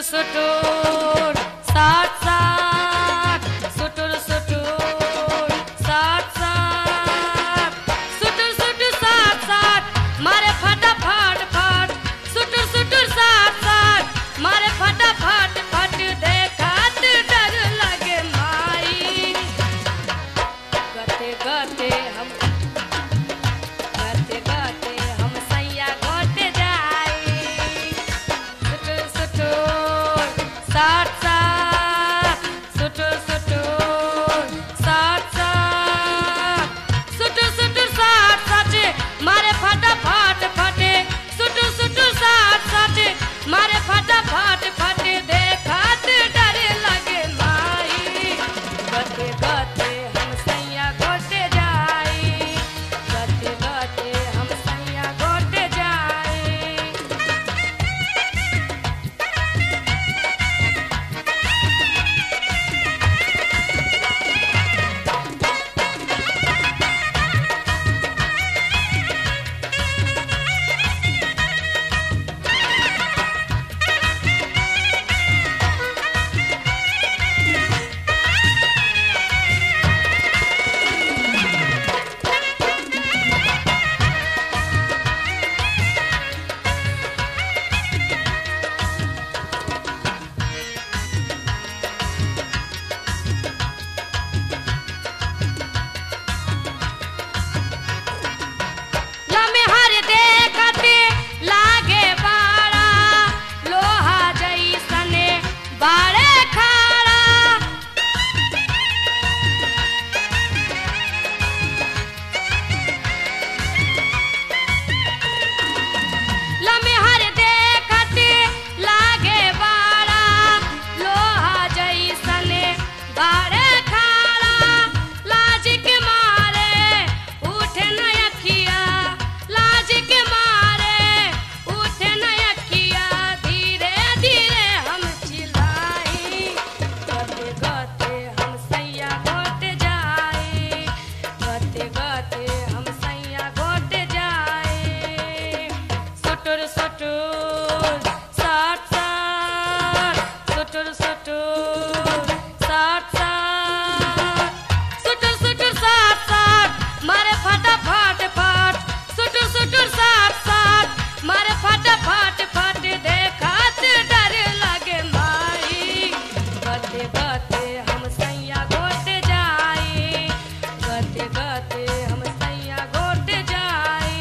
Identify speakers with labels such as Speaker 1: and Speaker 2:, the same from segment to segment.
Speaker 1: सुटुर साट साट सुटुर सुटुर साट साट सुटुर सुटुर साट साट मारे फटा फट फट सुटुर सुटुर साट साट मारे फटा फट फट देखत डर लगे माई गते गते हम सैया गोटे जाई सुटुर सुटुर साट साट सुटुर सुटुर साट साट सुटुर सुटुर साट साट मारे फटा फट फटे सुटुर सुटुर साट साट मारे फटा फट फटे देखत डर लगे माई गते गते हम सैया गोटे जाई गते गते हम सैया गोटे जाई लमे हर देखते लागे बाड़ा लोहा जैसने बाड़े खाड़ा लमे हर देखते लागे बाड़ा लोहा जैसने बाड़े खाड़ा लाज के मारे उठे न अखिया लाज के मारे उठे न अखिया धीरे धीरे हम चिल्लाई गते गते हम सैया गोटे जाई गते गते हम सैया गोटे जाई सुटुर सुटुर साट साट सुटुर सुटुर साट साट सुटुर सुटुर साट साट मारे फटा फट फट सुटुर सुटुर साट साट मारे फटा फट फट देखत डर लगे माई गते गते हम सैया गोटे जाई गते गते हम सैया गोटे जाई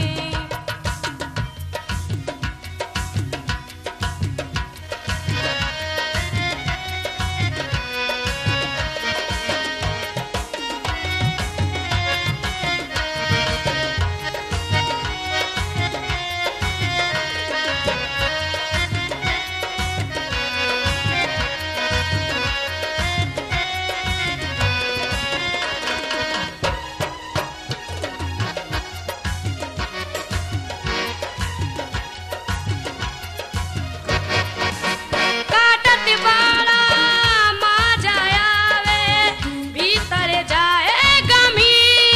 Speaker 1: काटत बाड़ा माजा आवे भीतर जाए गमी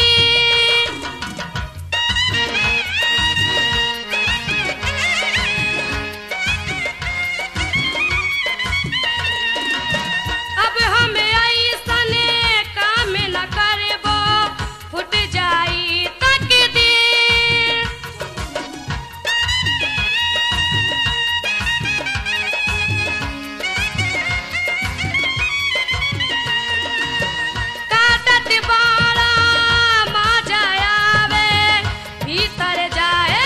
Speaker 1: अब हम ऐसने काम न करबो फुट जाई तकदीर काटत बाड़ा माजा आवे भीतर जाए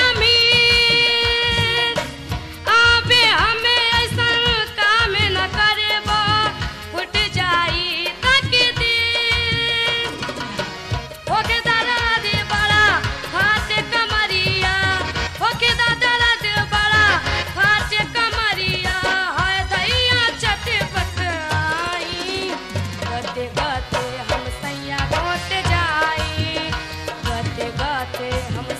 Speaker 1: गमीर आबे हमें ऐसन काम न करबो फुट जाई तकदीर ओके दादा दे बड़ा फाटे कमरिया ओके दादा दे बड़ा फाटे कमरिया हाय दैया चटपट आई गते गते हम सैया गोटे जाई गते गते हम